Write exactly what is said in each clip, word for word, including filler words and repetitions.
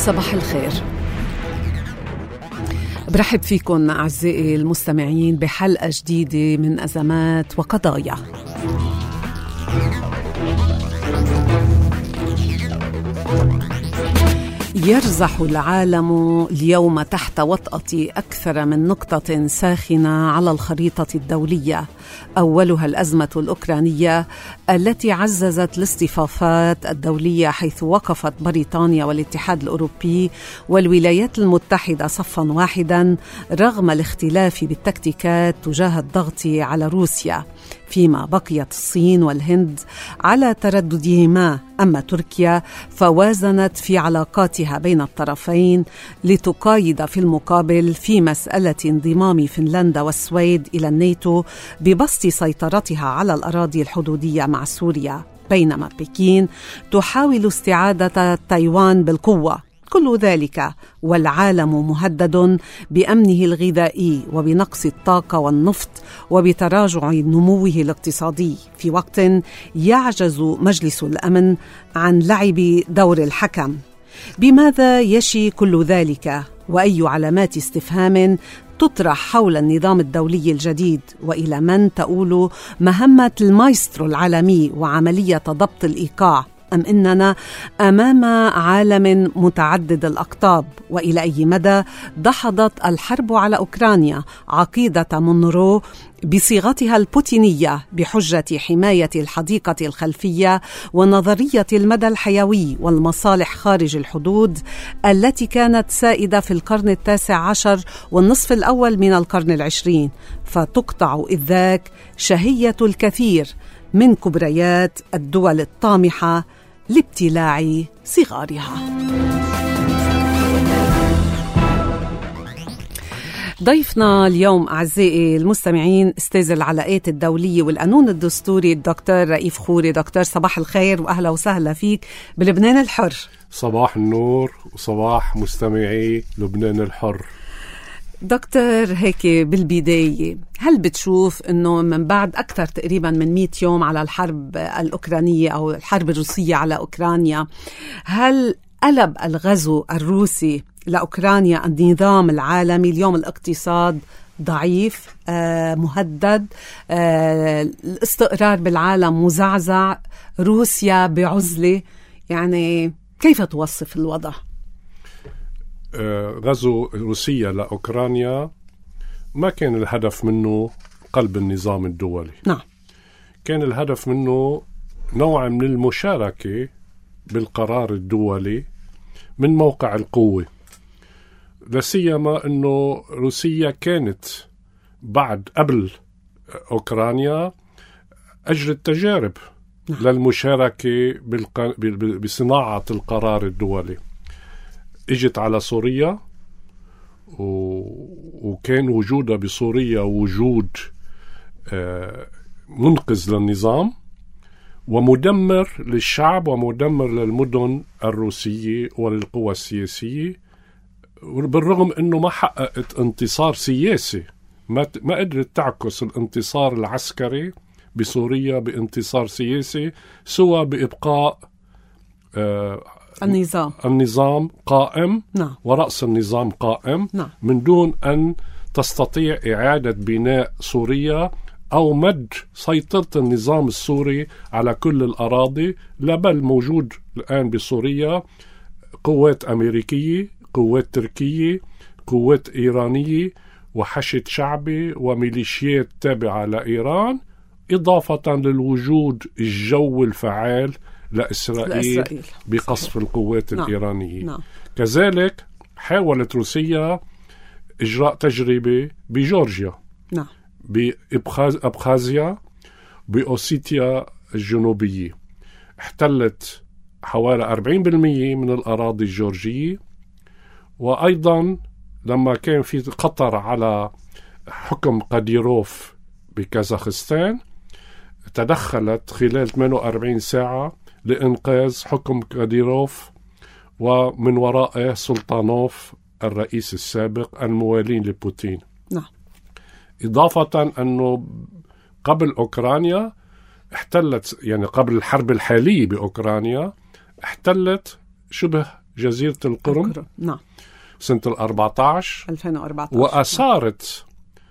صباح الخير، برحب فيكم أعزائي المستمعين بحلقة جديدة من أزمات وقضايا. يرزح العالم اليوم تحت وطأة أكثر من نقطة ساخنة على الخريطة الدولية، أولها الأزمة الأوكرانية التي عززت الاصطفافات الدولية، حيث وقفت بريطانيا والاتحاد الأوروبي والولايات المتحدة صفاً واحداً رغم الاختلاف بالتكتيكات تجاه الضغط على روسيا، فيما بقيت الصين والهند على ترددهما. أما تركيا فوازنت في علاقاتها بين الطرفين لتقايد في المقابل في مسألة انضمام فنلندا والسويد إلى الناتو ببسط سيطرتها على الأراضي الحدودية مع سوريا، بينما بكين تحاول استعادة تايوان بالقوة. كل ذلك والعالم مهدد بأمنه الغذائي وبنقص الطاقة والنفط وبتراجع نموه الاقتصادي، في وقت يعجز مجلس الأمن عن لعب دور الحكم. بماذا يشي كل ذلك؟ وأي علامات استفهام تطرح حول النظام الدولي الجديد؟ وإلى من تؤول مهمة المايسترو العالمي وعملية ضبط الإيقاع؟ أم إننا أمام عالم متعدد الأقطاب؟ وإلى أي مدى دحضت الحرب على أوكرانيا عقيدة مونرو بصيغتها البوتينية بحجة حماية الحديقة الخلفية ونظرية المدى الحيوي والمصالح خارج الحدود التي كانت سائدة في القرن التاسع عشر والنصف الأول من القرن العشرين، فتقطع إذ ذاك شهية الكثير من كبريات الدول الطامحة لابتلاع صغارها. ضيفنا اليوم أعزائي المستمعين أستاذ العلاقات الدولية والقانون الدستوري الدكتور رئيف خوري. دكتور صباح الخير وأهلا وسهلا فيك بلبنان الحر. صباح النور وصباح مستمعي لبنان الحر. دكتور، هيك بالبداية، هل بتشوف أنه من بعد أكثر تقريبا من مئة يوم على الحرب الأوكرانية أو الحرب الروسية على أوكرانيا، هل قلب الغزو الروسي لأوكرانيا النظام العالمي؟ اليوم الاقتصاد ضعيف، آه مهدد، آه الاستقرار بالعالم مزعزع، روسيا بعزلة، يعني كيف توصف الوضع؟ غزو روسيا لأوكرانيا ما كان الهدف منه قلب النظام الدولي. نعم. كان الهدف منه نوع من المشاركة بالقرار الدولي من موقع القوة، لسيما أنه روسيا كانت بعد قبل أوكرانيا أجرت تجارب نعم. للمشاركة بالق... بصناعة القرار الدولي. اجت على سوريا و... وكان وجودها بسوريا وجود آه منقذ للنظام ومدمر للشعب ومدمر للمدن الروسية وللقوى السياسية، بالرغم أنه ما حققت انتصار سياسي، ما, ت... ما قدرت تعكس الانتصار العسكري بسوريا بانتصار سياسي سوى بإبقاء آه النظام النظام قائم نعم. ورأس النظام قائم نعم. من دون أن تستطيع إعادة بناء سوريا أو مد سيطرة النظام السوري على كل الأراضي. لا بل موجود الآن بسوريا قوات أمريكية، قوات تركية، قوات إيرانية وحشد شعبي وميليشيات تابعة لإيران، إضافة للوجود الجو الفعال لإسرائيل, لإسرائيل. بقصف صحيح. القوات نعم. الإيرانية نعم. كذلك حاولت روسيا إجراء تجربة بجورجيا نعم. بأبخازيا بأوسيتيا الجنوبية، احتلت حوالي أربعين بالمئة من الأراضي الجورجية. وأيضا لما كان في خطر على حكم قاديروف بكازاخستان تدخلت خلال ثمانية وأربعين ساعة لإنقاذ حكم قاديروف ومن ورائه سلطانوف الرئيس السابق الموالين لبوتين. نعم. إضافة أنه قبل أوكرانيا احتلت، يعني قبل الحرب الحالية بأوكرانيا احتلت شبه جزيرة القرم القرم. نعم. سنة الأربعة عشر ألفين وأربعة عشر، وأثارت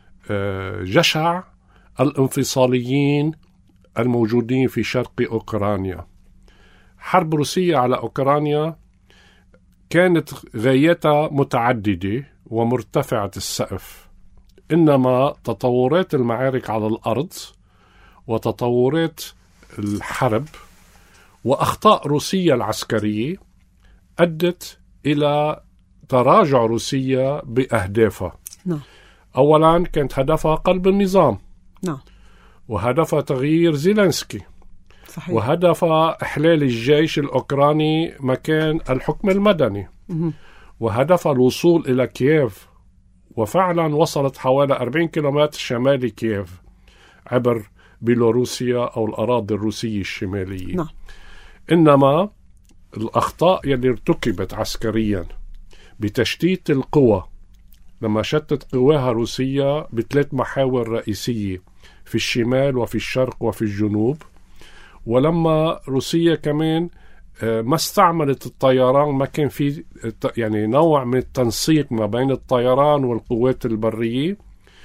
جشع الانفصاليين الموجودين في شرق أوكرانيا. حرب روسيا على أوكرانيا كانت غايتها متعددة ومرتفعة السقف، إنما تطورات المعارك على الأرض وتطورات الحرب وأخطاء روسيا العسكرية أدت إلى تراجع روسيا بأهدافها. نعم. أولا كانت هدفها قلب النظام. نعم. وهدفها تغيير زيلينسكي. صحيح. وهدفها إحلال الجيش الأوكراني مكان الحكم المدني. مه. وهدفها الوصول إلى كييف، وفعلا وصلت حوالي أربعين كيلومتر شمالي كييف عبر بيلاروسيا أو الأراضي الروسية الشمالية. نعم. إنما الأخطاء يلي ارتكبت عسكريا بتشتيت القوى، لما شتت قواها روسيا بثلاث محاور رئيسية في الشمال وفي الشرق وفي الجنوب، ولما روسيا كمان ما استعملت الطيران، ما كان في يعني نوع من التنسيق ما بين الطيران والقوات البرية،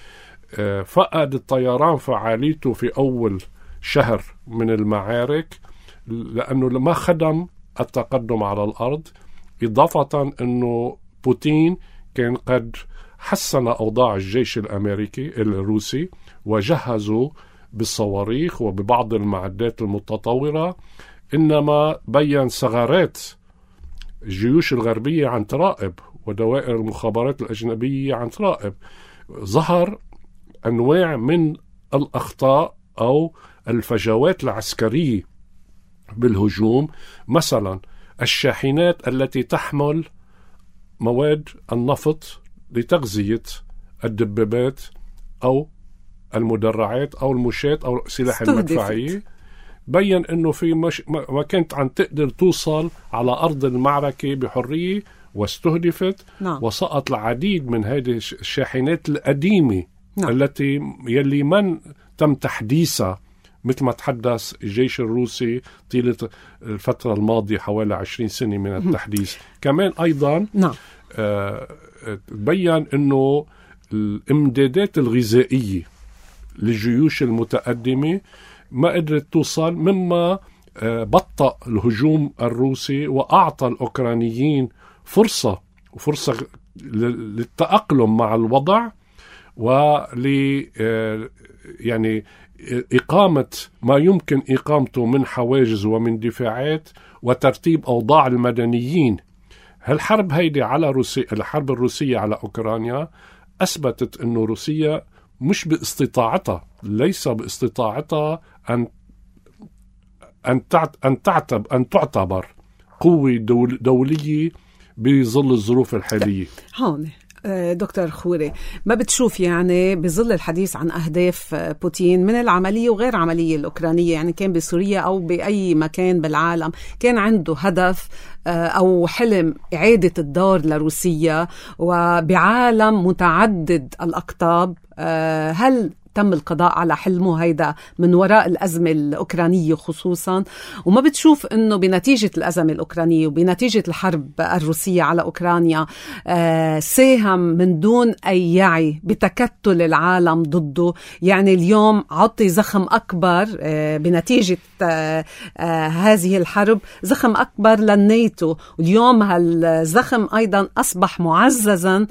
فقد الطيران فعاليته في أول شهر من المعارك لأنه ما خدم التقدم على الأرض، إضافة أنه بوتين كان قد حسن أوضاع الجيش الأمريكي الروسي وجهزوا بالصواريخ وببعض المعدات المتطورة، إنما بيّن ثغرات الجيوش الغربية عن تراقب ودوائر المخابرات الأجنبية عن تراقب. ظهر أنواع من الأخطاء أو الفجوات العسكرية بالهجوم، مثلا الشاحنات التي تحمل مواد النفط لتغذية الدبابات أو المدرعات أو المشاة أو السلاح المدفعية، بيّن أنه في مش ما كانت عن تقدر توصل على أرض المعركة بحرية واستهدفت. نعم. وسقط العديد من هذه الشاحنات القديمة. نعم. التي يلي من تم تحديثها مثل ما تحدث الجيش الروسي طيلة الفترة الماضية حوالي عشرين سنة من التحديث. كمان أيضا نعم. آه بيّن أنه الإمدادات الغذائية للجيوش المتقدمة ما قدرت توصل، مما آه بطأ الهجوم الروسي وأعطى الأوكرانيين فرصة وفرصة للتأقلم مع الوضع ول آه يعني إقامة ما يمكن إقامته من حواجز ومن دفاعات وترتيب أوضاع المدنيين. هالحرب هيدي على روسيا، الحرب الروسية على أوكرانيا أثبتت أنه روسيا مش باستطاعتها، ليس باستطاعتها أن أن أن تعتبر أن تعتبر قوة دول دولية بظل الظروف الحالية. هون دكتور خوري، ما بتشوف يعني بظل الحديث عن أهداف بوتين من العملية وغير عملية الأوكرانية، يعني كان بسوريا أو بأي مكان بالعالم كان عنده هدف أو حلم إعادة الدار لروسيا وبعالم متعدد الأقطاب، هل تم القضاء على حلمه هيدا من وراء الأزمة الأوكرانية خصوصا؟ وما بتشوف أنه بنتيجة الأزمة الأوكرانية وبنتيجة الحرب الروسية على أوكرانيا آه ساهم من دون أي يعي بتكتل العالم ضده؟ يعني اليوم عطي زخم أكبر آه بنتيجة آه آه هذه الحرب، زخم أكبر للناتو، واليوم هالزخم أيضا أصبح معززا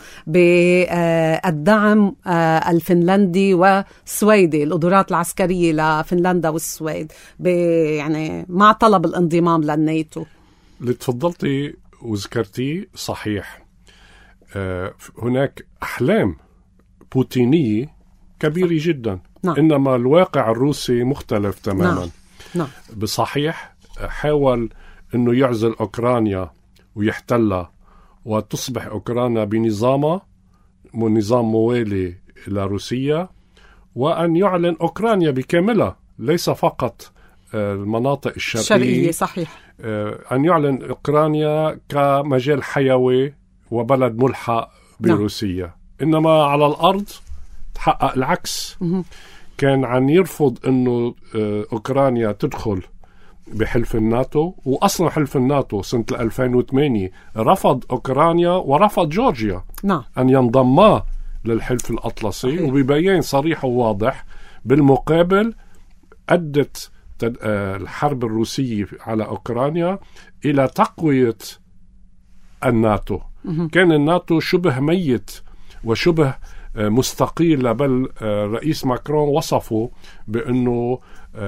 بالدعم آه الفنلندي و السويدي، القدرات العسكرية لفنلندا والسويد يعني مع طلب الانضمام للناتو. اللي تفضلتي وذكرتي صحيح. آه هناك أحلام بوتينية كبيرة جدا. نعم. إنما الواقع الروسي مختلف تماما. نعم. نعم. بصحيح حاول أنه يعزل أوكرانيا ويحتلها وتصبح أوكرانيا بنظامها نظام موالي إلى روسيا، وأن يعلن أوكرانيا بكاملها ليس فقط المناطق الشرقية. الشرقية صحيح. أن يعلن أوكرانيا كمجال حيوي وبلد ملحق بروسيا. نعم. إنما على الأرض تحقق العكس. م- كان عن يرفض أنه أوكرانيا تدخل بحلف الناتو، وأصلا حلف الناتو سنة ألفين وثمانية رفض أوكرانيا ورفض جورجيا نعم. أن ينضما للحلف الأطلسي. صحيح. وببيان صريح وواضح بالمقابل أدت الحرب الروسية على أوكرانيا إلى تقوية الناتو. م- كان الناتو شبه ميت وشبه مستقيل، بل رئيس ماكرون وصفه بأنه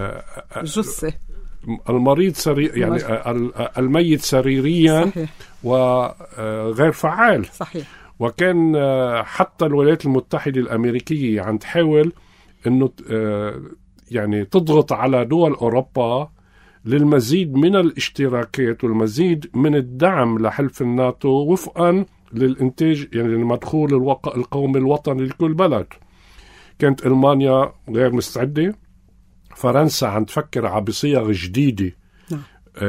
جثة المريض سري يعني الميت سريريا. صحيح. وغير فعال. صحيح. وكان حتى الولايات المتحدة الأمريكية عم تحاول أنه يعني تضغط على دول أوروبا للمزيد من الاشتراكات والمزيد من الدعم لحلف الناتو وفقا للإنتاج يعني المدخول الوق... القومي الوطني لكل بلد. كانت ألمانيا غير مستعدة، فرنسا عم تفكر على بصيغ جديدة. نعم.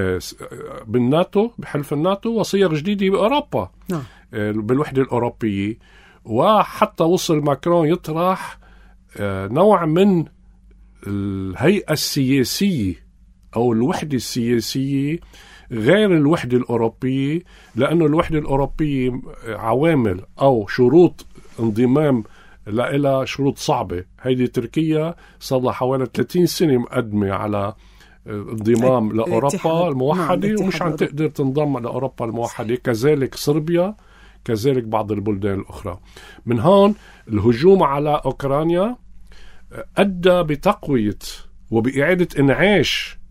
بالناتو بحلف الناتو وصيغ جديدة بأوروبا. نعم. بالوحدة الأوروبية. وحتى وصل ماكرون يطرح نوع من الهيئة السياسية أو الوحدة السياسية غير الوحدة الأوروبية، لأنه الوحدة الأوروبية عوامل أو شروط انضمام لها شروط صعبة. هيدي تركيا صار لها حوالي ثلاثين سنة مقدمة على انضمام لأوروبا الموحدة ومش عم تقدر تنضم لأوروبا الموحدة. كذلك صربيا، كذلك بعض البلدان الأخرى. من هون الهجوم على أوكرانيا أدى بتقوية وبإعادة إنعاش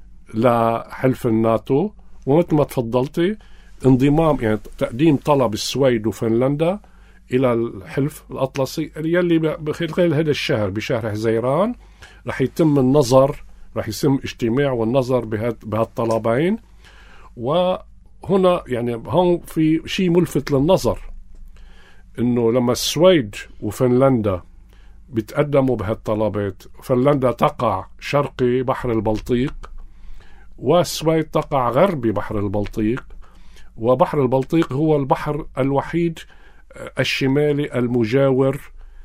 لحلف الناتو، ومثل ما تفضلتي انضمام يعني تقديم طلب السويد وفنلندا إلى الحلف الأطلسي يلي بخلال هذا الشهر بشهر حزيران رح يتم النظر، رح يتم اجتماع والنظر بهالطلبين. وهنا يعني هون في شيء ملفت للنظر، إنه لما السويد وفنلندا بيتقدموا بهالطلبات، فنلندا تقع شرقي بحر البلطيق والسويد تقع غربي بحر البلطيق، وبحر البلطيق هو البحر الوحيد الشمالي المجاور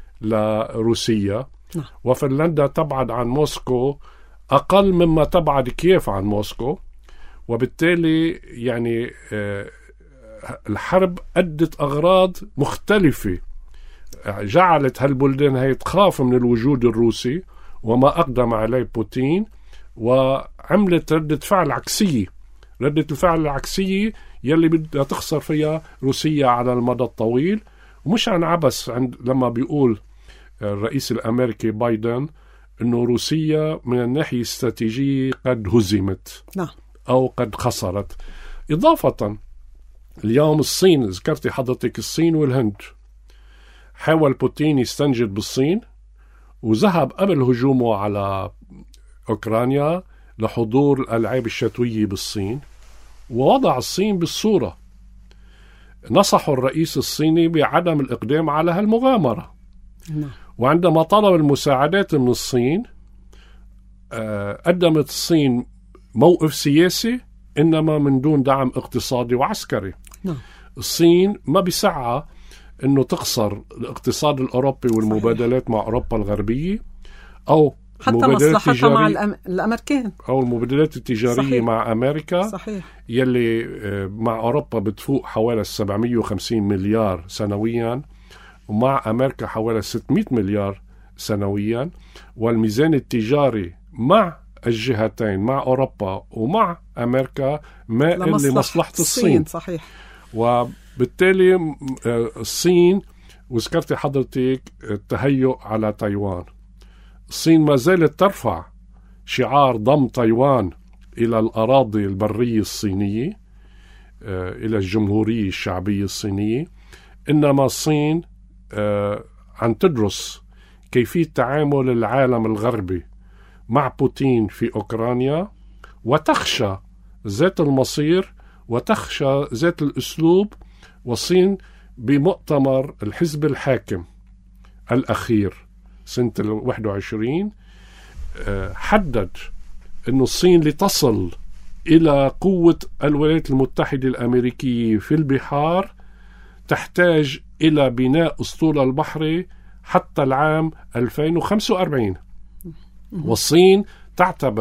لروسيا. وفنلندا تبعد عن موسكو أقل مما تبعد كييف عن موسكو، وبالتالي يعني الحرب أدت أغراض مختلفة جعلت هالبلدان هاي تخاف من الوجود الروسي وما أقدم عليه بوتين، وعملت ردة فعل عكسية. ردة الفعل العكسية يلي بدها تخسر فيها روسيا على المدى الطويل. ومش عن عبس عند لما بيقول الرئيس الأمريكي بايدن أنه روسيا من الناحية الاستراتيجية قد هزمت أو قد خسرت. إضافة اليوم الصين، ذكرتي حضرتك الصين والهند، حاول بوتين يستنجد بالصين وذهب قبل هجومه على أوكرانيا لحضور الألعاب الشتوية بالصين، ووضع الصين بالصورة. نصحوا الرئيس الصيني بعدم الإقدام على هالمغامرة. وعندما طلب المساعدات من الصين قدمت الصين موقف سياسي إنما من دون دعم اقتصادي وعسكري. الصين ما بيسعى إنه تخسر الاقتصاد الأوروبي والمبادلات مع أوروبا الغربية أو حتى مصلحتها مع الأم... الأمريكان أو المبادلات التجارية. صحيح. مع أمريكا. صحيح. يلي مع أوروبا بتفوق حوالي سبعمية وخمسين مليار سنويا، ومع أمريكا حوالي ستمية مليار سنويا. والميزان التجاري مع الجهتين مع أوروبا ومع أمريكا ما إلا لمصلحة الصين. صحيح. وبالتالي الصين، وذكرتي حضرتك التهيؤ على تايوان، الصين ما زالت ترفع شعار ضم تايوان إلى الأراضي البرية الصينية، إلى الجمهورية الشعبية الصينية. إنما الصين عم تدرس كيفية تعامل العالم الغربي مع بوتين في أوكرانيا، وتخشى ذات المصير وتخشى ذات الأسلوب. والصين بمؤتمر الحزب الحاكم الأخير سنة الواحد وعشرين حدد أن الصين لتصل إلى قوة الولايات المتحدة الأمريكية في البحار تحتاج إلى بناء أسطول البحري حتى العام ألفين وخمسة وأربعين. والصين تعتبر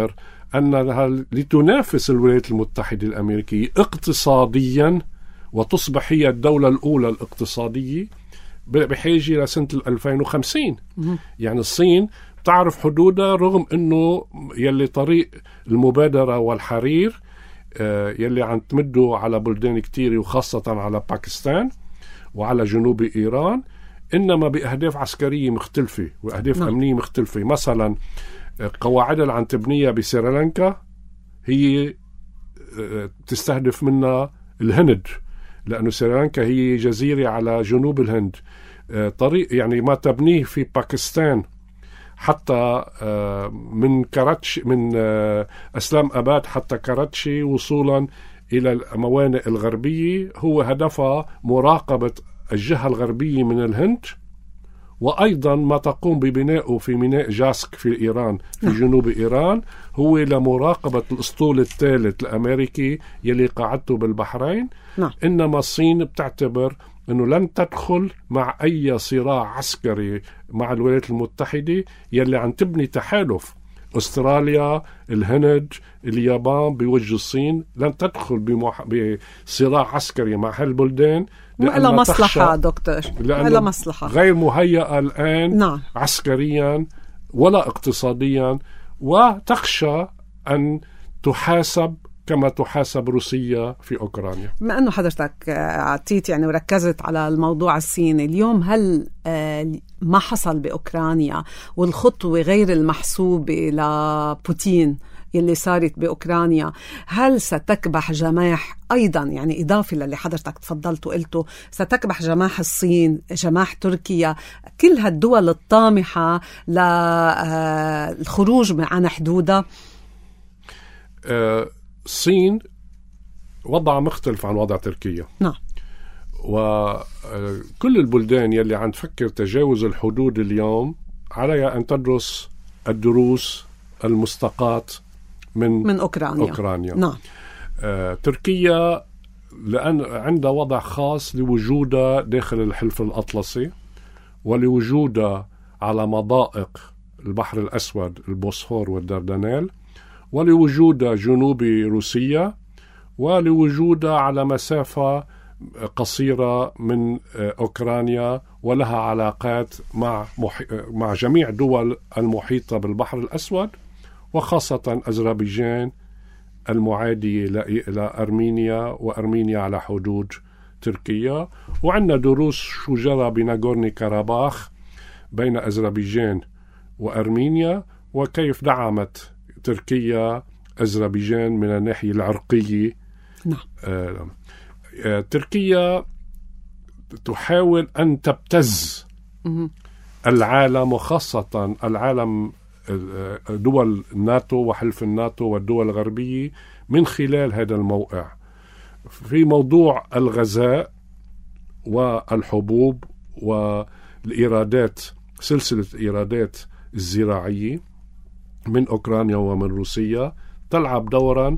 أنها لتنافس الولايات المتحدة الأمريكية اقتصاديا وتصبح هي الدولة الأولى الاقتصادية بحاجة لسنة ألفين وخمسين. يعني الصين تعرف حدودها، رغم أنه يلي طريق المبادرة والحرير يلي عم تمده على بلدان كتير وخاصة على باكستان وعلى جنوب إيران، إنما بأهداف عسكرية مختلفة وأهداف نعم. أمنية مختلفة. مثلا قواعد اللي عم تبنيها بسريلانكا هي تستهدف منها الهند، لأنه سريلانكا هي جزيرة على جنوب الهند. طريق يعني ما تبنيه في باكستان حتى من كراتشي، من أسلام أباد حتى كراتشي وصولا إلى الموانئ الغربية، هو هدفها مراقبة الجهة الغربية من الهند، وأيضا ما تقوم ببنائه في ميناء جاسك في إيران في جنوب إيران هو لمراقبة الأسطول الثالث الأمريكي يلي قاعدته بالبحرين. نعم. إنما الصين بتعتبر أنه لن تدخل مع أي صراع عسكري مع الولايات المتحدة يلي عم تبني تحالف. أستراليا، الهند، اليابان بوجه الصين لن تدخل بمح... بصراع عسكري مع هالبلدان، إلا مصلحة دكتور، إلا مصلحة غير مهيئة الآن نعم. عسكريا ولا اقتصاديا، وتخشى أن تحاسب كما تحاسب روسيا في أوكرانيا. بما أنه حضرتك عطيت يعني وركزت على الموضوع الصيني اليوم، هل ما حصل بأوكرانيا والخطوة غير المحسوبة لبوتين يلي صارت بأوكرانيا، هل ستكبح جماح أيضا، يعني إضافة للي حضرتك تفضلت وقلته، ستكبح جماح الصين، جماح تركيا، كل هالدول الطامحة للخروج عن حدودها؟ الصين وضع مختلف عن وضع تركيا. نعم. وكل البلدان يلي عم تفكر تجاوز الحدود اليوم عليها أن تدرس الدروس المستقاة من من أوكرانيا. أوكرانيا. نعم. آه، تركيا لأن عندها وضع خاص لوجودها داخل الحلف الأطلسي ولوجودها على مضائق البحر الأسود، البوسفور والدردنيل، ولوجودها جنوب روسيا، ولوجودها على مسافة قصيرة من أوكرانيا، ولها علاقات مع محي... مع جميع دول المحيطة بالبحر الأسود، وخاصة أذربيجان المعادية إلى أرمينيا، وأرمينيا على حدود تركيا. وعندنا دروس شو جرى بناغورني كاراباخ بين أذربيجان وأرمينيا، وكيف دعمت تركيا أذربيجان من الناحية العرقية. نعم. آه آه تركيا تحاول أن تبتز العالم، وخاصة العالم دول الناتو وحلف الناتو والدول الغربية من خلال هذا الموقع في موضوع الغذاء والحبوب والإيرادات، سلسلة إيرادات الزراعية من أوكرانيا ومن روسيا تلعب دورا.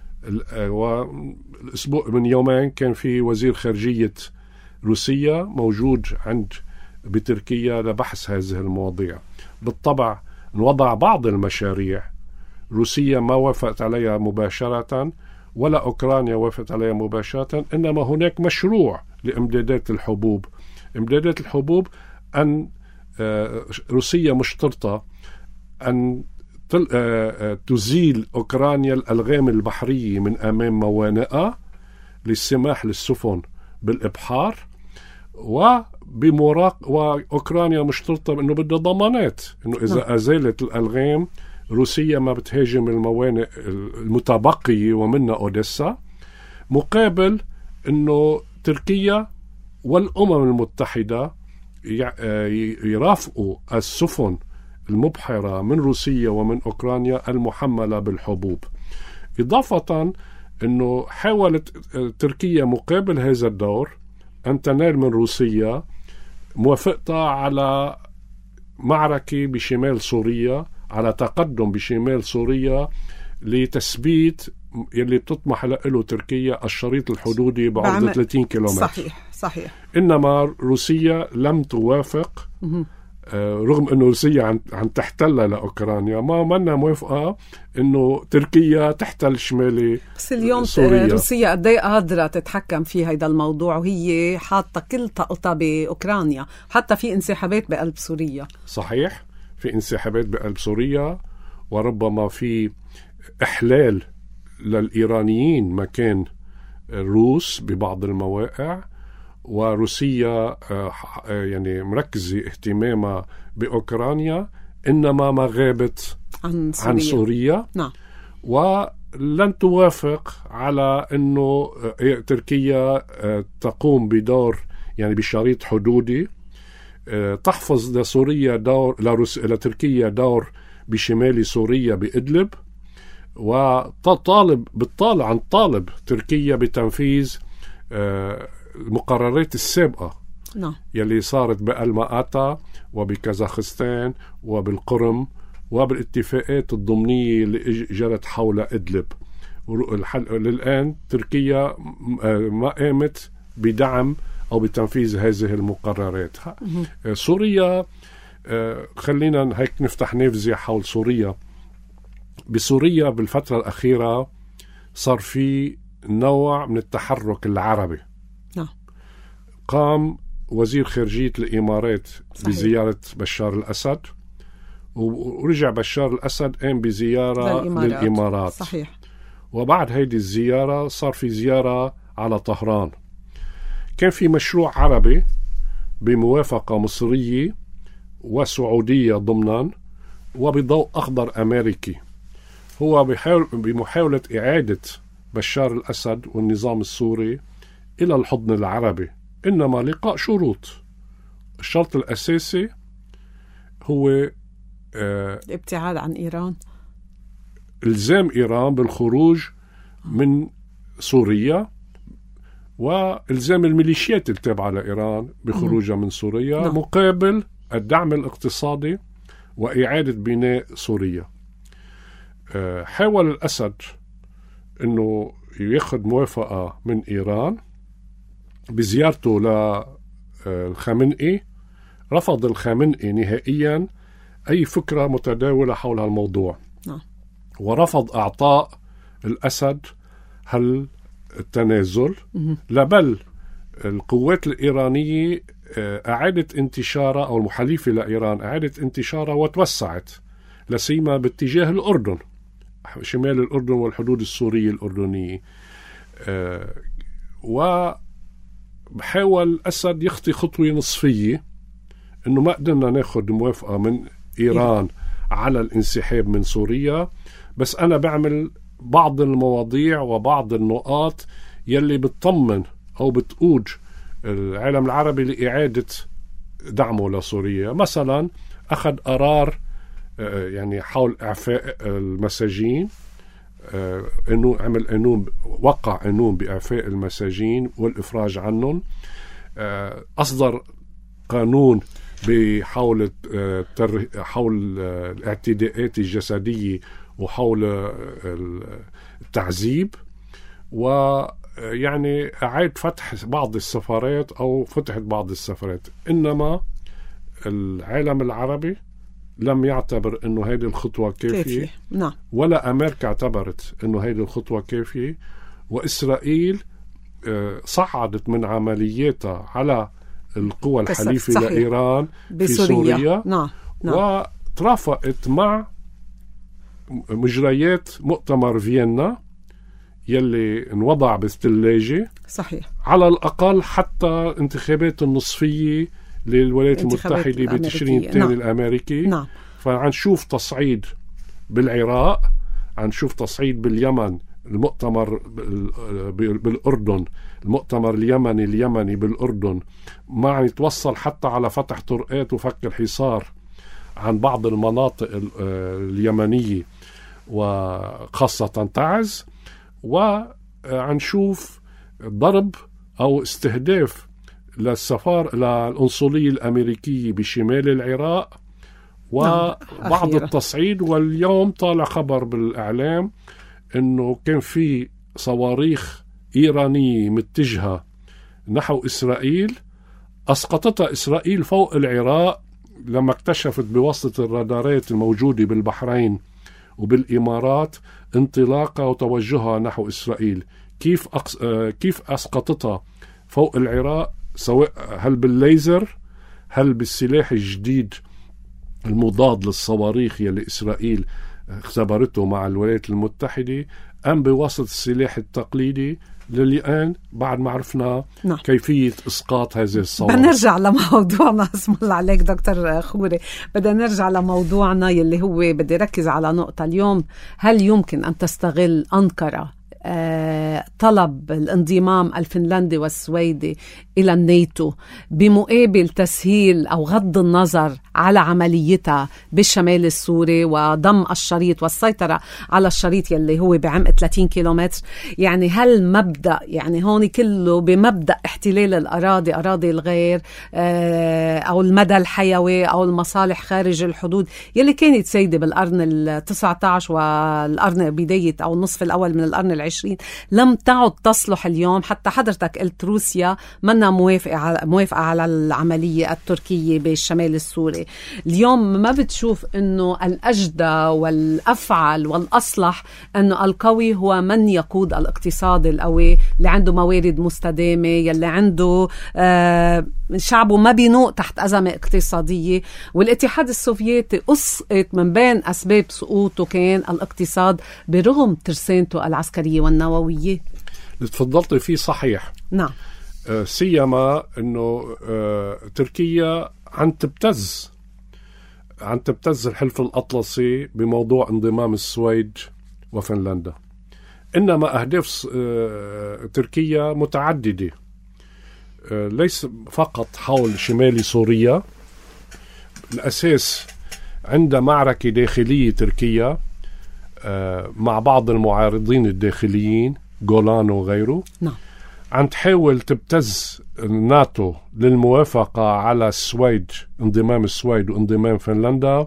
والأسبوع من يومين كان في وزير خارجية روسيا موجود عند بتركيا لبحث هذه المواضيع. بالطبع نوضع بعض المشاريع روسيا ما وافقت عليها مباشرة ولا أوكرانيا وافقت عليها مباشرة، إنما هناك مشروع لإمدادات الحبوب. إمدادات الحبوب أن روسيا مشترطة أن تزيل أوكرانيا الألغام البحرية من أمام موانئها للسماح للسفن بالإبحار، وبمراق وأوكرانيا مشترطة أنه بدها ضمانات أنه إذا أزالت الألغام روسيا ما بتهاجم الموانئ المتبقية ومنها أوديسا، مقابل أنه تركيا والأمم المتحدة يرافقوا السفن المبحرة من روسيا ومن أوكرانيا المحملة بالحبوب. إضافة أنه حاولت تركيا مقابل هذا الدور أن تنال من روسيا موافقتها على معركة بشمال سوريا، على تقدم بشمال سوريا لتثبيت يلي بتطمح له تركيا الشريط الحدودي بعرض ثلاثين كيلومتر. صحيح صحيح. إنما روسيا لم توافق رغم أنه روسيا عم, عم تحتل لأوكرانيا، ما منا موافقة أنه تركيا تحتل شمالي بس اليوم سوريا. روسيا قد ايه قادرة تتحكم في هذا الموضوع، وهي حاطة كل طاقتها بأوكرانيا، حتى في انسحابات بقلب سوريا. صحيح، في انسحابات بقلب سوريا، وربما في إحلال للإيرانيين مكان الروس ببعض المواقع، وروسيا يعني مركزة اهتمامها بأوكرانيا، إنما ما غابت عن سوريا, عن سوريا. نعم. ولن توافق على أنه تركيا تقوم بدور يعني بشريط حدودي تحفظ لسوريا دور، لتركيا دور بشمال سوريا بإدلب، وتطالب بالطالع عن طالب تركيا بتنفيذ المقررات السابقة نعم. يلي صارت بألما-آتا وبكازاخستان وبالقرم وبالاتفاقات الضمنية اللي جرت حول إدلب. للآن تركيا ما قامت بدعم أو بتنفيذ هذه المقررات. سوريا، خلينا هيك نفتح نافذة حول سوريا. بسوريا بالفترة الأخيرة صار في نوع من التحرك العربي. نعم. قام وزير خارجية الإمارات صحيح. بزيارة بشار الأسد، ورجع بشار الأسد قام بزيارة للإمارات, للإمارات. صحيح. وبعد هيدي الزيارة صار في زيارة على طهران. كان في مشروع عربي بموافقة مصرية وسعودية ضمنا وبضوء أخضر أمريكي، هو بحاول بمحاولة إعادة بشار الأسد والنظام السوري إلى الحضن العربي، إنما لقاء شروط. الشرط الأساسي هو آه الابتعاد عن إيران، إلزام إيران بالخروج من سوريا، وإلزام الميليشيات التابعة لإيران بخروجها من سوريا نعم. مقابل الدعم الاقتصادي وإعادة بناء سوريا. آه حاول الأسد أنه يأخذ موافقة من إيران بزيارته للخامنئي. رفض الخامنئي نهائيا أي فكرة متداولة حول الموضوع نعم. ورفض أعطاء الأسد هل التنازل، لبل القوات الإيرانية أعادت انتشارها، أو المحلفة لإيران أعادت انتشارها وتوسعت لسيما باتجاه الأردن، شمال الأردن والحدود السورية الأردنية. أه وحاول الأسد يخطي خطوة نصفية، إنه ما قدرنا ناخد موافقة من إيران على الانسحاب من سوريا، بس أنا بعمل بعض المواضيع وبعض النقاط يلي بتطمن أو بتقود العالم العربي لإعادة دعمه لسوريا. مثلا أخذ قرار يعني حول إعفاء المساجين، إنه عمل قانون، وقع قانون بإعفاء المساجين والإفراج عنهم. أصدر قانون بحول حول الاعتداءات الجسدية وحول التعذيب، ويعني أعاد فتح بعض السفارات أو فتحت بعض السفارات. إنما العالم العربي لم يعتبر إنه هذه الخطوة كافية, كافية. نعم. ولا أمريكا اعتبرت إنه هذه الخطوة كافية، وإسرائيل صعدت من عملياتها على القوى الحليفة لإيران في سوريا نعم. نعم. وترافقت مع مجريات مؤتمر فيينا يلي انوضع بالثلاجة. صحيح. على الأقل حتى انتخابات النصفية للولايات المتحدة بتشرين الثاني نعم. الأمريكي نعم. فعنشوف تصعيد بالعراق، عنشوف تصعيد باليمن، المؤتمر بالأردن، المؤتمر اليمني اليمني بالأردن، ما عم يتوصل حتى على فتح طرقات وفك الحصار عن بعض المناطق اليمنية وخاصة تعز. وعنشوف ضرب أو استهداف للسفار للقنصلية الأمريكية بشمال العراق وبعض التصعيد. واليوم طالع خبر بالإعلام إنه كان في صواريخ إيرانية متجهة نحو إسرائيل، أسقطتها إسرائيل فوق العراق لما اكتشفت بواسطة الرادارات الموجودة بالبحرين وبالإمارات انطلاقها وتوجهها نحو إسرائيل، كيف أقص... كيف أسقطتها فوق العراق، سواء هل بالليزر، هل بالسلاح الجديد المضاد للصواريخ يلي إسرائيل اختبرته مع الولايات المتحدة، أم بواسطة السلاح التقليدي للي الآن بعد ما عرفنا نعم. كيفية إسقاط هذه الصواريخ. بنرجع لموضوعنا، اسم الله عليك دكتور خوري، بدنا نرجع لموضوعنا يلي هو بدي ركز على نقطة اليوم. هل يمكن أن تستغل أنقرة طلب الانضمام الفنلندي والسويدي إلى الناتو بمقابل تسهيل أو غض النظر على عمليتها بالشمال السوري وضم الشريط والسيطرة على الشريط يلي هو بعمق ثلاثين كيلومتر؟ يعني هل مبدأ يعني هون كله بمبدأ احتلال الأراضي، أراضي الغير أو المدى الحيوي أو المصالح خارج الحدود يلي كانت سيدة بالقرن التاسع عشر والقرن بداية أو النصف الأول من القرن العشرين، لم تعد تصلح اليوم. حتى حضرتك قلت روسيا منا موافقة على موافقة على العملية التركية بالشمال السوري. اليوم ما بتشوف إنه الأجدى والأفعل والأصلح إنه القوي هو من يقود الاقتصاد القوي اللي عنده موارد مستدامة، يلي عنده آه شعبه ما بينوق تحت أزمة اقتصادية. والاتحاد السوفيتي أسقط من بين أسباب سقوطه كان الاقتصاد برغم ترسانته العسكرية والنووية. اللي تفضلت فيه صحيح. نعم. آه سيما أنه آه تركيا عن تبتز عن تبتز الحلف الأطلسي بموضوع انضمام السويد وفنلندا. إنما أهداف آه تركيا متعددة، آه ليس فقط حول شمال سوريا. الأساس عند معركة داخلية تركيا مع بعض المعارضين الداخليين جولان وغيره. نعم. عم تحاول تبتز الناتو للموافقة على السويد، انضمام السويد وانضمام فنلندا،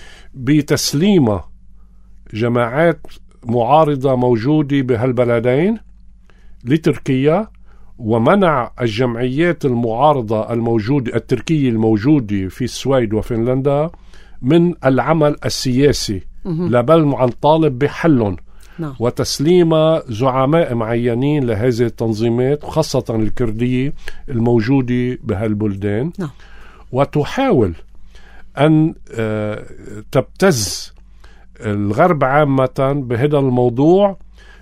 بتسليم جماعات معارضة موجودة بهالبلدين لتركيا، ومنع الجمعيات المعارضة الموجودة التركية الموجودة في السويد وفنلندا من العمل السياسي، لبل عن طالب بحلهم نعم. وتسليم زعماء معينين لهذه التنظيمات خاصة الكردية الموجودة بهالبلدان نعم. وتحاول أن تبتز الغرب عامة بهذا الموضوع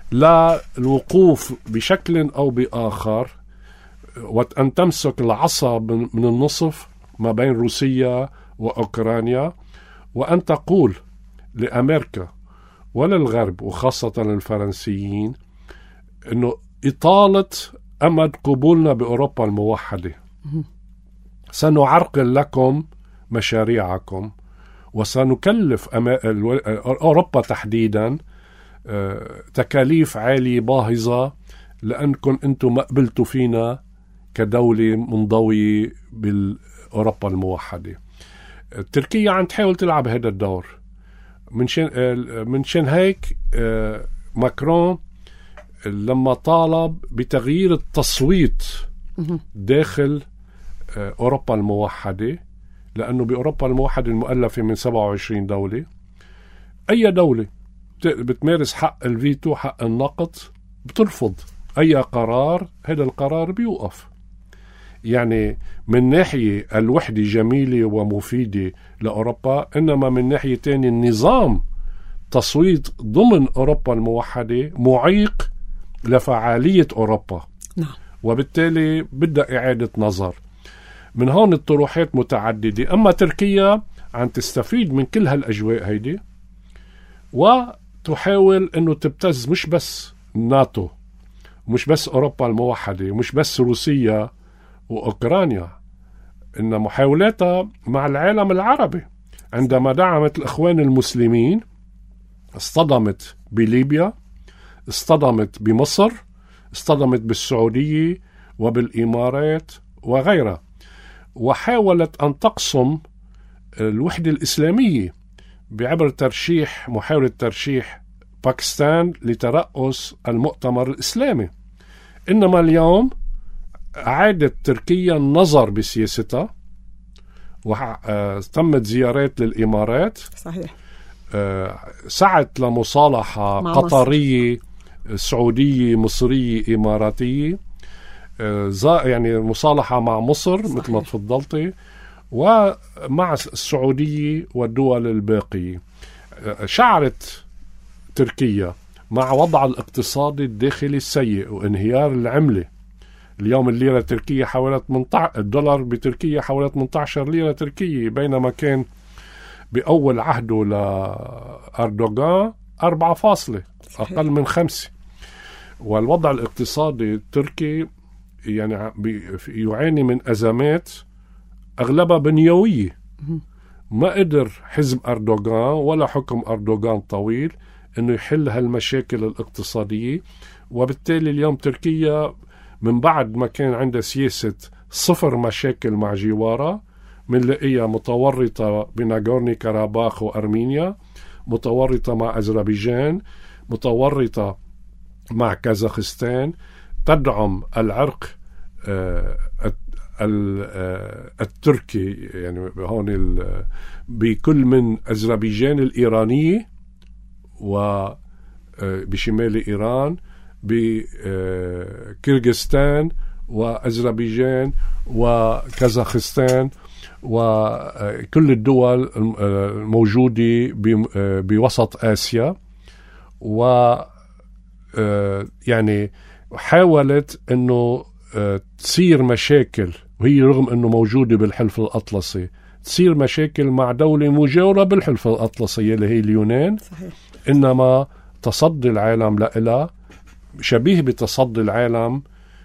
للوقوف بشكل أو بآخر، وأن تمسك العصا من النصف ما بين روسيا وأوكرانيا، وأن تقول لأمريكا وللغرب وخاصة الفرنسيين أنه إطالة أمد قبولنا بأوروبا الموحدة سنعرقل لكم مشاريعكم، وسنكلف أوروبا تحديدا تكاليف عالية باهظة لأنكم أنتم ما قبلتوا فينا كدولة منضوية بالأوروبا الموحدة. تركيا عم تحاول تلعب هذا الدور. من شان من شان هيك ماكرون لما طالب بتغيير التصويت داخل أوروبا الموحدة، لأنه بأوروبا الموحدة المؤلفة من سبعة وعشرين دولة، أي دولة بتمارس حق الفيتو، حق النقد، بترفض أي قرار، هذا القرار بيوقف. يعني من ناحية الوحدة جميلة ومفيدة لأوروبا، إنما من ناحية تاني النظام تصويت ضمن أوروبا الموحدة معيق لفعالية أوروبا. نعم. وبالتالي بدها إعادة نظر. من هون الطروحات متعددة. أما تركيا عم تستفيد من كل هالأجواء هيدي، وتحاول أنه تبتز مش بس الناتو، مش بس أوروبا الموحدة، مش بس روسيا وأوكرانيا، إن محاولاتها مع العالم العربي. عندما دعمت الإخوان المسلمين اصطدمت بليبيا، اصطدمت بمصر، اصطدمت بالسعودية وبالإمارات وغيرها، وحاولت أن تقسم الوحدة الإسلامية بعبر ترشيح محاولة ترشيح باكستان لترأس المؤتمر الإسلامي. إنما اليوم أعادت تركيا النظر بسياستها وتمت زيارات للإمارات. صحيح. سعت لمصالحة قطرية مصر. سعودية مصرية إماراتية، يعني مصالحة مع مصر. صحيح. مثل ما تفضلتي، ومع السعودية والدول الباقية. شعرت تركيا مع وضع الاقتصادي الداخلي السيء وانهيار العملة. اليوم الليرة التركية حوالي الدولار بتركيا حوالي ثمانية عشر ليرة تركية، بينما كان بأول عهده لأردوغان أربعة فاصلة، أقل من خمسة. والوضع الاقتصادي التركي يعني يعاني من أزمات أغلبها بنيوية. ما قدر حزب أردوغان ولا حكم أردوغان طويل أنه يحل هالمشاكل الاقتصادية. وبالتالي اليوم تركيا من بعد ما كان عندها سياسة صفر مشاكل مع جوارها، منلاقيها متورطة بناغورني كاراباخ وأرمينيا، متورطة مع أذربيجان، متورطة مع كازاخستان، تدعم العرق آه التركي يعني هون بكل من أذربيجان الإيرانية وبشمال إيران، بكيرغستان وأذربيجان وكازاخستان وكل الدول الموجودة بوسط آسيا. و يعني حاولت أنه تصير مشاكل، وهي رغم أنه موجودة بالحلف الأطلسي، تصير مشاكل مع دولة مجاورة بالحلف الأطلسي اللي هي اليونان. صحيح. إنما تصدي العالم لإلها شبيه بتصدي العالم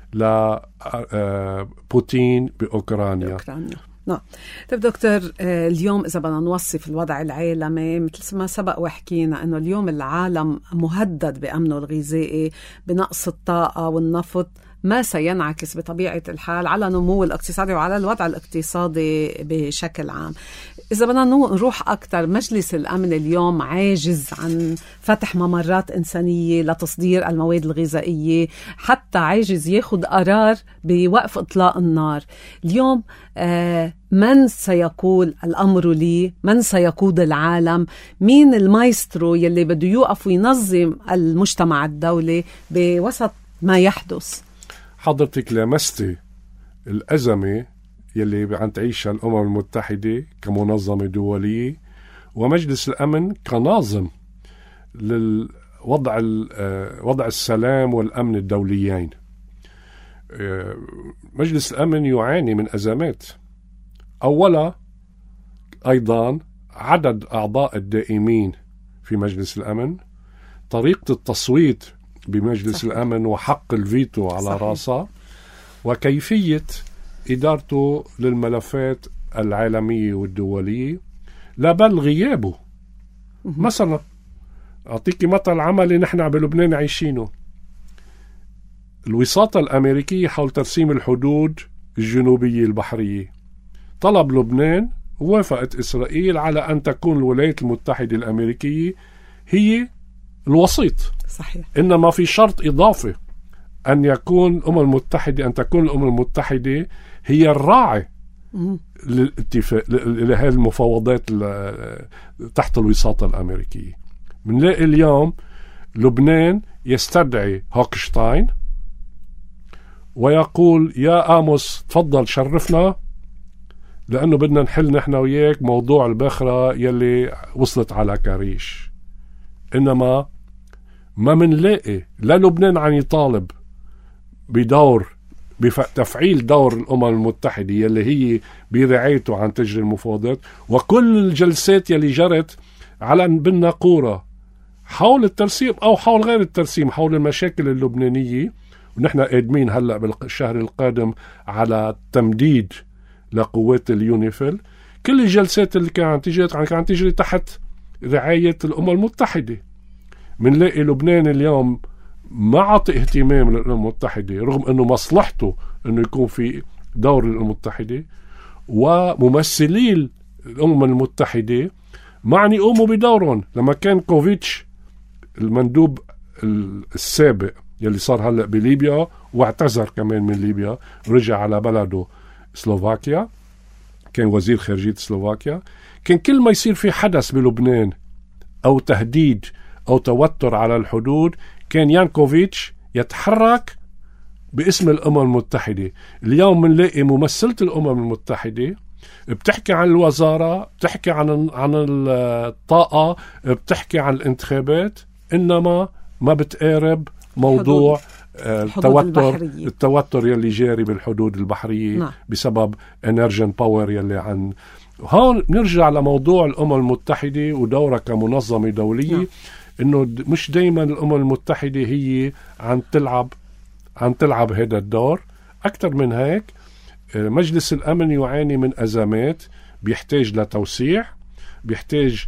لبوتين بأوكرانيا. بأوكرانيا. نعم. طيب دكتور، اليوم إذا بدنا نوصف الوضع العالمي مثل ما سبق وحكينا أنه اليوم العالم مهدد بأمنه الغذائي، بنقص الطاقة والنفط، ما سينعكس بطبيعة الحال على نمو الاقتصادي وعلى الوضع الاقتصادي بشكل عام. إذا بدنا نروح أكتر، مجلس الأمن اليوم عاجز عن فتح ممرات إنسانية لتصدير المواد الغذائية، حتى عاجز ياخد قرار بوقف إطلاق النار. اليوم آه من سيقول الأمر لي؟ من سيقود العالم؟ مين المايسترو يلي بده يوقف وينظم المجتمع الدولي بوسط ما يحدث؟ حضرتك لمستي الأزمة يلي عم تعيشها الأمم المتحدة كمنظمة دولية ومجلس الأمن كناظم للوضع وضع السلام والأمن الدوليين. مجلس الأمن يعاني من أزمات. أولا أيضا عدد أعضاء الدائمين في مجلس الأمن، طريقة التصويت بمجلس صحيح. الأمن وحق الفيتو على صحيح. راسه، وكيفية إدارته للملفات العالمية والدولية، لا بل غيابه. مثلا أعطيكي مثل عملي نحن بلبنان عايشينه. الوساطة الأمريكية حول ترسيم الحدود الجنوبية البحرية، طلب لبنان ووافقت إسرائيل على أن تكون الولايات المتحدة الأمريكية هي الوسيط. صحيح. إنما في شرط إضافي، أن يكون الأمم المتحدة أن تكون الأمم المتحدة هي الراعي للاتفاق لهذه المفاوضات تحت الوساطة الأمريكية. بنلاقي اليوم لبنان يستدعي هوكشتاين ويقول يا آموس تفضل شرفنا، لأنه بدنا نحل نحن وياك موضوع الباخرة يلي وصلت على كاريش. إنما ما منلاقي لا لبنان عم يطالب بدور بتفعيل دور الأمم المتحدة يلي هي برعايته عن تجري المفاوضات، وكل الجلسات يلي جرت على بالناقورة حول الترسيم أو حول غير الترسيم، حول المشاكل اللبنانية. ونحن قادمين هلأ بالشهر القادم على تمديد لقوات اليونيفيل. كل الجلسات اللي كانت تجري كانت تجري تحت رعاية الأمم المتحدة. منلاقي لبنان اليوم ما عطي اهتمام للأمم المتحدة، رغم أنه مصلحته أنه يكون في دور الأمم المتحدة، وممثلي الأمم المتحدة معني يقوموا بدورهم. لما كان كوفيتش المندوب السابق يلي صار هلأ بليبيا واعتذر كمان من ليبيا، رجع على بلده سلوفاكيا، كان وزير خارجية سلوفاكيا، كان كل ما يصير في حدث بلبنان أو تهديد أو توتر على الحدود كان يانكوفيتش يتحرك باسم الأمم المتحدة. اليوم منلاقي ممثلة الأمم المتحدة بتحكي عن الوزارة، بتحكي عن عن الطاقة، بتحكي عن الانتخابات، إنما ما بتقارب موضوع التوتر التوتر يلي جاري بالحدود البحرية. نعم. بسبب انرجن باور يلي عن هون نرجع لموضوع الأمم المتحدة ودورها كمنظمة دولية. نعم. إنه مش دايما الأمم المتحدة هي عم تلعب عم تلعب هذا الدور. أكثر من هيك مجلس الأمن يعاني من أزمات، بيحتاج لتوسيع، بيحتاج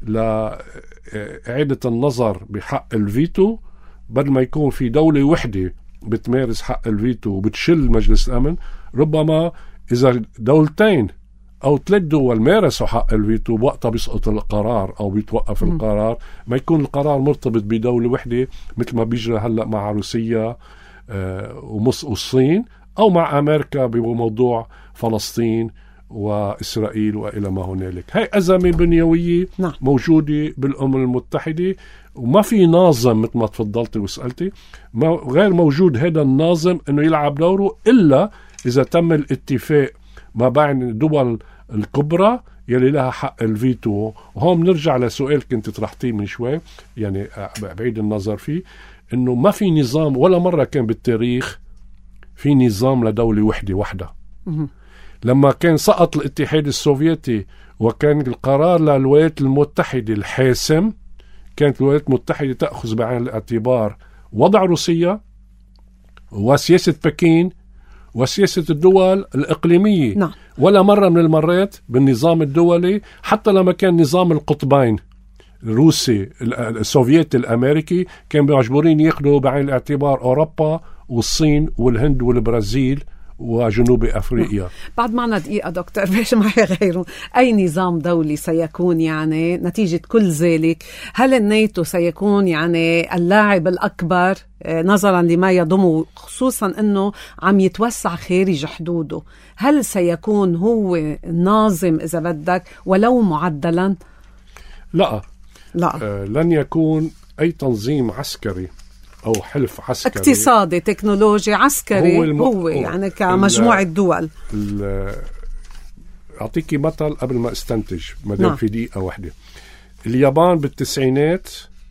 لإعادة النظر بحق الفيتو. بدل ما يكون في دولة وحدة بتمارس حق الفيتو وبتشل مجلس الأمن، ربما إذا دولتين أو ثلاث دول مارسوا حق الفيتو بوقتها بيسقط القرار أو بيتوقف م. القرار، ما يكون القرار مرتبط بدولة وحدة مثل ما بيجرى هلأ مع روسيا آه ومصر والصين، أو مع أمريكا بموضوع فلسطين وإسرائيل وإلى ما هنالك. هاي أزمة بنيوية. نعم. موجودة بالأمم المتحدة، وما في ناظم مثل ما تفضلتي وسألتي، ما غير موجود هذا الناظم أنه يلعب دوره إلا إذا تم الاتفاق ما بين الدول الكبرى يلي لها حق الفيتو. وهون نرجع لسؤال كنت طرحتيه من شوي، يعني بعيد النظر فيه، أنه ما في نظام ولا مرة كان بالتاريخ في نظام لدولة وحدة واحدة. لما كان سقط الاتحاد السوفيتي وكان القرار للولايات المتحدة الحاسم، كانت الولايات المتحدة تأخذ بعين الاعتبار وضع روسيا وسياسة بكين وسياسة الدول الإقليمية. نعم. ولا مرة من المرات بالنظام الدولي، حتى لما كان نظام القطبين الروسي السوفيتي الأمريكي، كان مجبورين ياخدوا بعين الاعتبار أوروبا والصين والهند والبرازيل وجنوب أفريقيا. بعد معنا دقيقة دكتور، باش معي غيره. أي نظام دولي سيكون يعني نتيجة كل ذلك؟ هل الناتو سيكون يعني اللاعب الأكبر نظرا لما يضمه، خصوصا أنه عم يتوسع خارج حدوده؟ هل سيكون هو ناظم إذا بدك ولو معدلا؟ لا لا آه لن يكون أي تنظيم عسكري أو حلف عسكري اقتصادي تكنولوجي عسكري هو, الم... هو يعني كمجموعة دول. أعطيك مثل قبل ما استنتج مدام. نعم. في دقيقة واحدة، اليابان بالتسعينات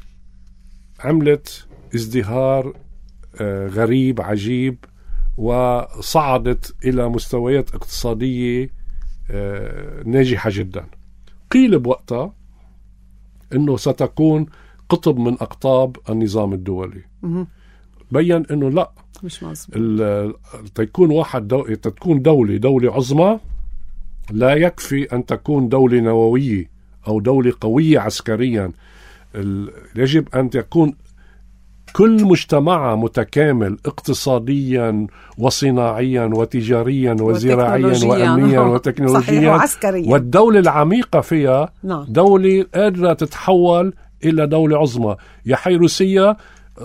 عملت ازدهار غريب عجيب وصعدت إلى مستويات اقتصادية ناجحة جدا. قيل بوقتها أنه ستكون قطب من أقطاب النظام الدولي. مه. بيّن أنه لا، مش مظبوط. تكون واحد دو... تكون دولة دولة عظمى لا يكفي أن تكون دولة نووية أو دولة قوية عسكريا. ال... يجب أن تكون كل مجتمع متكامل اقتصاديا وصناعيا وتجاريا وزراعيا وأمنيا وتكنولوجيا، والدولة العميقة فيها. نعم. دولة قادرة تتحول إلى دولة عظمى. يا حي روسيا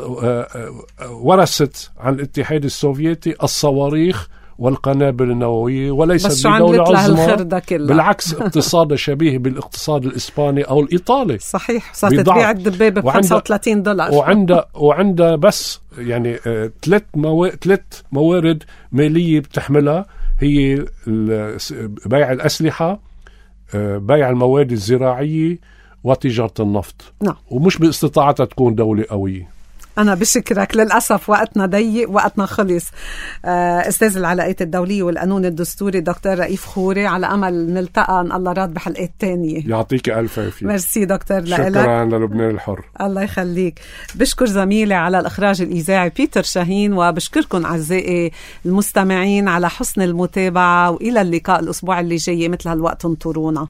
ورثت عن الاتحاد السوفيتي الصواريخ والقنابل النووية وليست بدولة عظمى، بالعكس اقتصاد شبيه بالاقتصاد الإسباني أو الإيطالي. صحيح، صارت تبيع الدبابة ب خمسة وثلاثين دولار وعندها وعندها بس يعني ثلاث مو... ثلاث موارد مالية بتحملها، هي بيع الأسلحة، بيع المواد الزراعية، وتجارة النفط. نعم. ومش باستطاعتها تكون دولة قوية. أنا بشكرك، للأسف وقتنا ضيق، وقتنا خلص. أستاذ العلاقات الدولية والقانون الدستوري دكتور رئيف خوري، على أمل نلتقى إن الله راد بحلقات تانية. يعطيك ألف عافية. ميرسي دكتور. شكرا للبنان الحر. الله يخليك. بشكر زميلي على الإخراج الإذاعي بيتر شاهين، وبشكركم أعزائي المستمعين على حسن المتابعة، وإلى اللقاء الأسبوع اللي جاي مثل هالوقت انطرونا.